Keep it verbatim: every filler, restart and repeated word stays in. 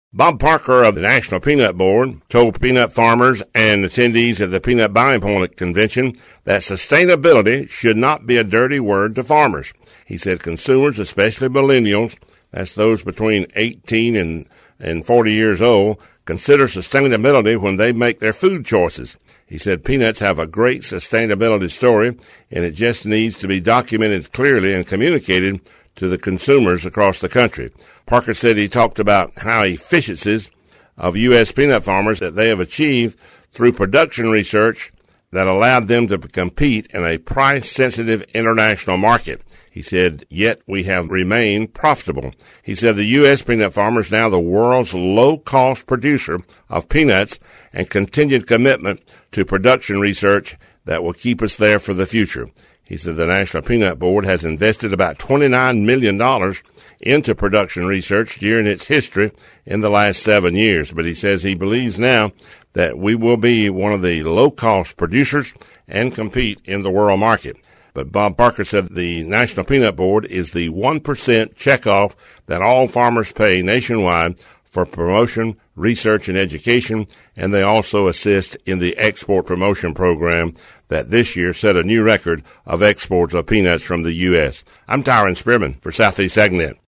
Bob Parker of the National Peanut Board told peanut farmers and attendees at the Peanut Buying Point Convention that sustainability should not be a dirty word to farmers. He said consumers, especially millennials, that's those between eighteen and, and forty years old, consider sustainability when they make their food choices. He said peanuts have a great sustainability story, and it just needs to be documented clearly and communicated to the consumers across the country. Parker said he talked about how efficiencies of U S peanut farmers that they have achieved through production research that allowed them to compete in a price-sensitive international market. He said, yet we have remained profitable. He said the U S peanut farmer is now the world's low-cost producer of peanuts and continued commitment to production research that will keep us there for the future. He said the National Peanut Board has invested about twenty-nine million dollars into production research during its history in the last seven years. But he says he believes now that we will be one of the low-cost producers and compete in the world market. But Bob Parker said the National Peanut Board is the one percent checkoff that all farmers pay nationwide for promotion, research, and education, and they also assist in the export promotion program that this year set a new record of exports of peanuts from the U S. I'm Tyron Spearman for Southeast AgNet.